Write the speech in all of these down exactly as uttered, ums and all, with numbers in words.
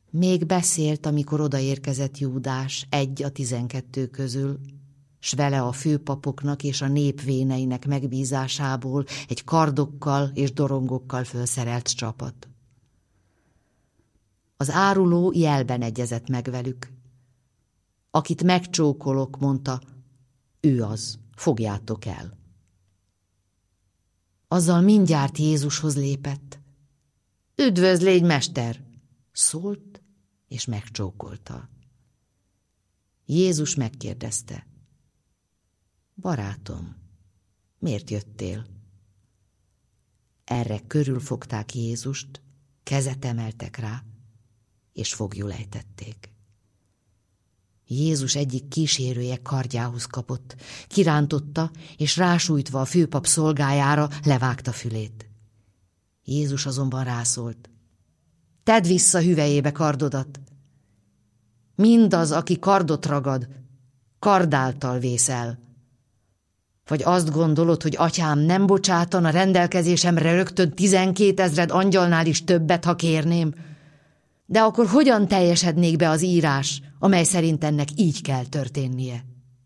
Még beszélt, amikor odaérkezett Júdás, egy a tizenkettő közül, s vele a főpapoknak és a nép véneinek megbízásából egy kardokkal és dorongokkal fölszerelt csapat. Az áruló jelben egyezett meg velük. Akit megcsókolok, mondta, ő az, fogjátok el. Azzal mindjárt Jézushoz lépett. Üdvözlégy, mester! Szólt, és megcsókolta. Jézus megkérdezte. Barátom, miért jöttél? Erre körülfogták Jézust, kezet emeltek rá, és foglyul ejtették. Jézus egyik kísérője kardjához kapott, kirántotta, és rásújtva a főpap szolgájára levágta fülét. Jézus azonban rászólt. Tedd vissza hüvelyébe kardodat. Mindaz, aki kardot ragad, kardáltal vész el. Vagy azt gondolod, hogy atyám nem bocsátan a rendelkezésemre rögtön tizenkétezred angyalnál is többet, ha kérném? De akkor hogyan teljesednék be az írás, amely szerint ennek így kell történnie?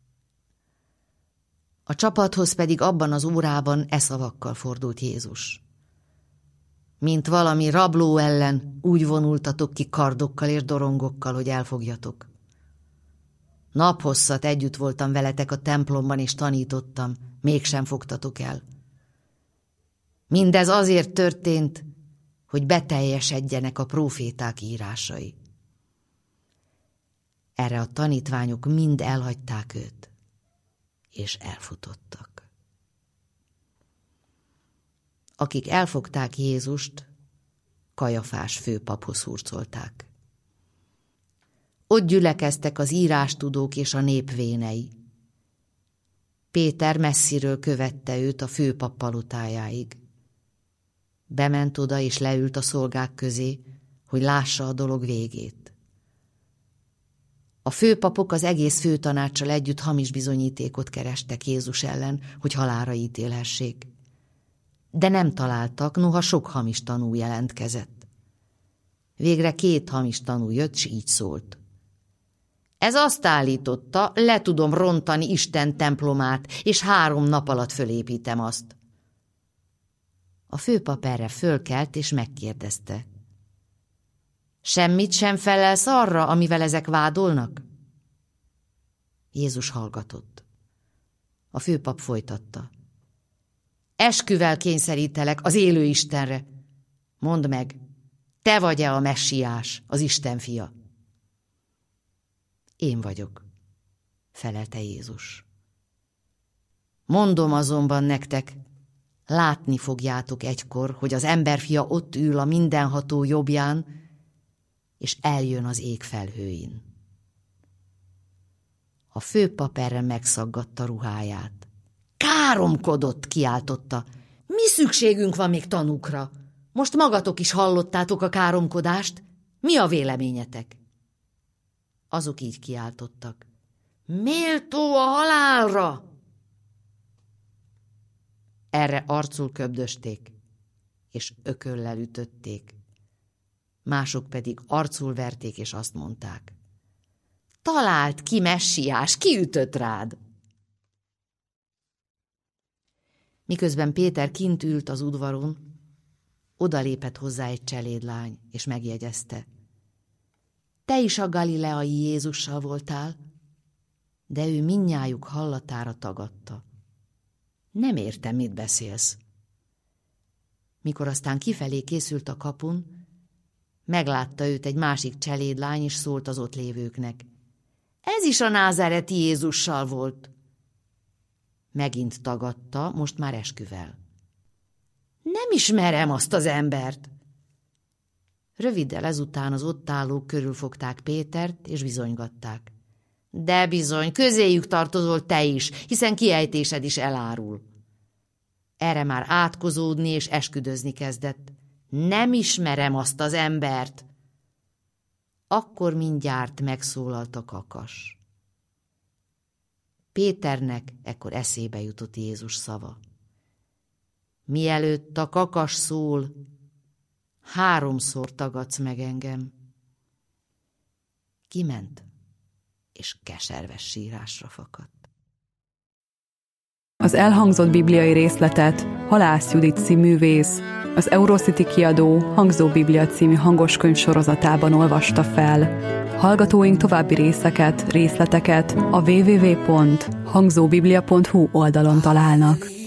A csapathoz pedig abban az órában e szavakkal fordult Jézus. Mint valami rabló ellen úgy vonultatok ki kardokkal és dorongokkal, hogy elfogjatok. Naphosszat együtt voltam veletek a templomban, és tanítottam, mégsem fogtatok el. Mindez azért történt, hogy beteljesedjenek a próféták írásai. Erre a tanítványok mind elhagyták őt, és elfutottak. Akik elfogták Jézust, Kajafás főpaphoz hurcolták. Ott gyülekeztek az írástudók és a nép vénei. Péter messziről követte őt a főpap palotájáig. Bement oda és leült a szolgák közé, hogy lássa a dolog végét. A főpapok az egész főtanáccsal együtt hamis bizonyítékot kerestek Jézus ellen, hogy halálra ítélhessék. De nem találtak, noha sok hamis tanú jelentkezett. Végre két hamis tanú jött, s így szólt. Ez azt állította, le tudom rontani Isten templomát, és három nap alatt fölépítem azt. A főpap erre fölkelt, és megkérdezte. Semmit sem felelsz arra, amivel ezek vádolnak? Jézus hallgatott. A főpap folytatta. Esküvel kényszerítelek az élő Istenre. Mondd meg, te vagy-e a messiás, az Isten fia? Én vagyok, felelte Jézus. Mondom azonban nektek, látni fogjátok egykor, hogy az emberfia ott ül a mindenható jobbján, és eljön az ég felhőin. A főpap erre megszaggatta ruháját. Káromkodott, kiáltotta. Mi szükségünk van még tanúkra? Most magatok is hallottátok a káromkodást? Mi a véleményetek? Azok így kiáltottak. Méltó a halálra! Erre arcul köbdösték, és ököllel ütötték. Mások pedig arcul verték, és azt mondták. Talált ki, messiás, ki ütött rád? Miközben Péter kint ült az udvaron, odalépett hozzá egy cselédlány, és megjegyezte. Te is a galileai Jézussal voltál? De ő mindnyájuk hallatára tagadta. Nem értem, mit beszélsz. Mikor aztán kifelé készült a kapun, meglátta őt egy másik cselédlány, és szólt az ott lévőknek. Ez is a názáreti Jézussal volt. Megint tagadta, most már esküvel. Nem ismerem azt az embert. Röviddel ezután az ott állók körülfogták Pétert, és bizonygatták. De bizony, közéjük tartozol te is, hiszen kiejtésed is elárul. Erre már átkozódni és esküdözni kezdett. Nem ismerem azt az embert. Akkor mindjárt megszólalt a kakas. Péternek ekkor eszébe jutott Jézus szava. Mielőtt a kakas szól, háromszor tagadsz meg engem. Kiment, és keserves sírásra fakadt. Az elhangzott bibliai részletet Halász Judit színművész, az Eurocity kiadó Hangzó Biblia című hangoskönyv sorozatában olvasta fel. Hallgatóink további részeket, részleteket a double-u double-u double-u pont hangzóbiblia pont hu oldalon találnak.